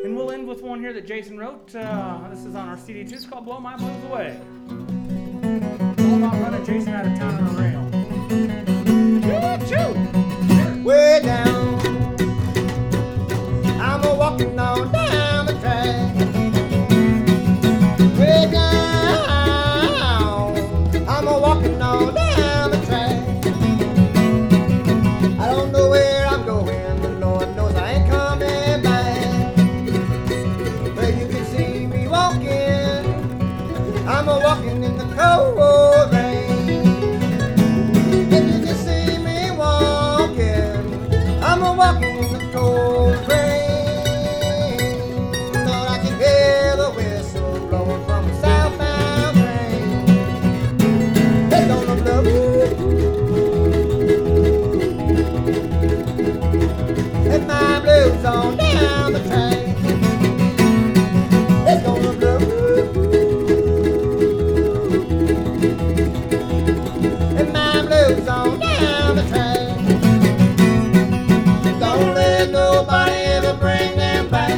And we'll end with one here that Jason wrote. This is on our CD too. It's called Blow My Blues Away. All about running Jason out of town on a rail. Choo-choo! Way down, I'm a walking on down the track. Way down, I'm a walking on down the track. I don't know where I'm going, but Lord knows I ain't coming back. But you can see me walking, I'm a walking in the cold rain. And you can see me walking, I'm a walking in the cold rain. Lord, I can hear the whistle blowing from a southbound train. It's gonna blow, and my blues on down the track. It's gonna blow, and my blues on down the track. Don't let nobody ever bring them back.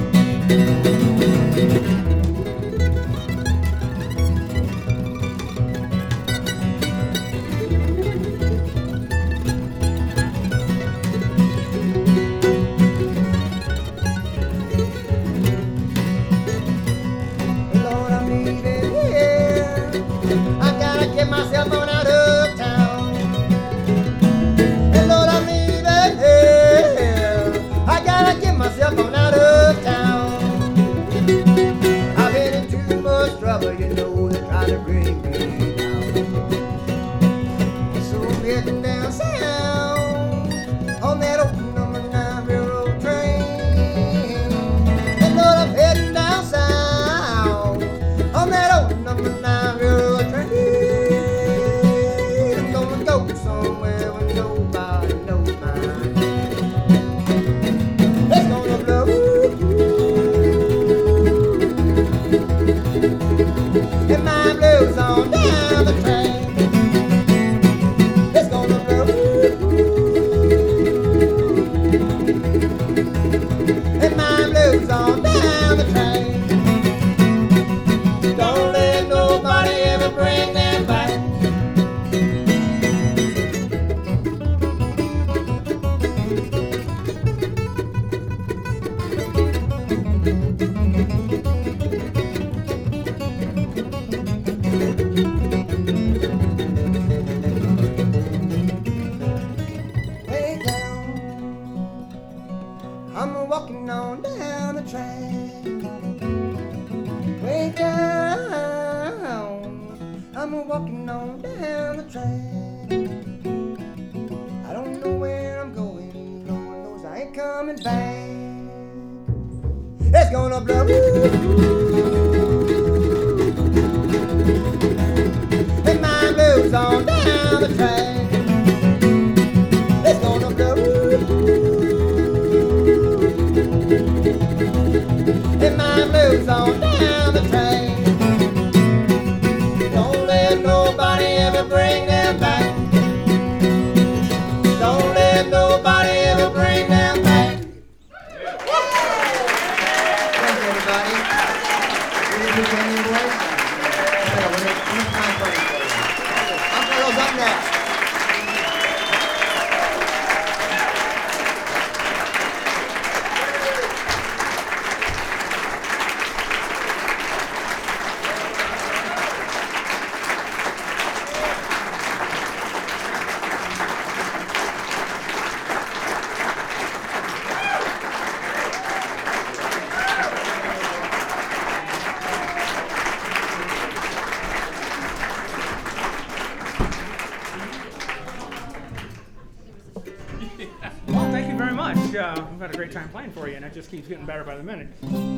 Lord, I'm leaving here. I gotta get myself on out of town. And Lord, I'm leaving here. I gotta get myself on out of town. I've been in too much trouble, you know, they're trying to bring me down. So I'm heading down south on that old number 9 railroad train. And Lord, I'm heading down south on that old number 9 railroad train. I'm gonna go somewhere where nobody knows mine. It's gonna blow, and my blues on down the track. It's gonna blow, and my blues on down the track. Don't let nobody ever bring them back. Way down, I'm a walking on down the track. Way down, I'm a walking on down the track. I don't know where I'm going, Lord knows I ain't coming back. It's gonna blow, and my blues on down the track. It's gonna blow, and my blues on down the track. Don't let nobody ever bring them back. Don't let nobody ever bring them back. Thank you, everybody. We're Blue Canyon Boys. We're time playing for you. Uncle up next. Well, thank you very much. We've had a great time playing for you, and it just keeps getting better by the minute.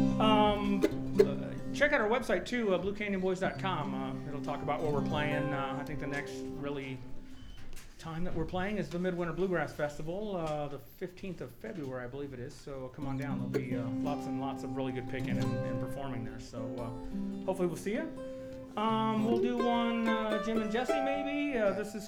Check out our website too, bluecanyonboys.com. It'll talk about where we're playing. I think the next really time that we're playing is the Midwinter Bluegrass Festival, the 15th of February, I believe it is. So come on down. There'll be lots and lots of really good picking and performing there. So hopefully we'll see you. We'll do one Jim and Jesse maybe. This is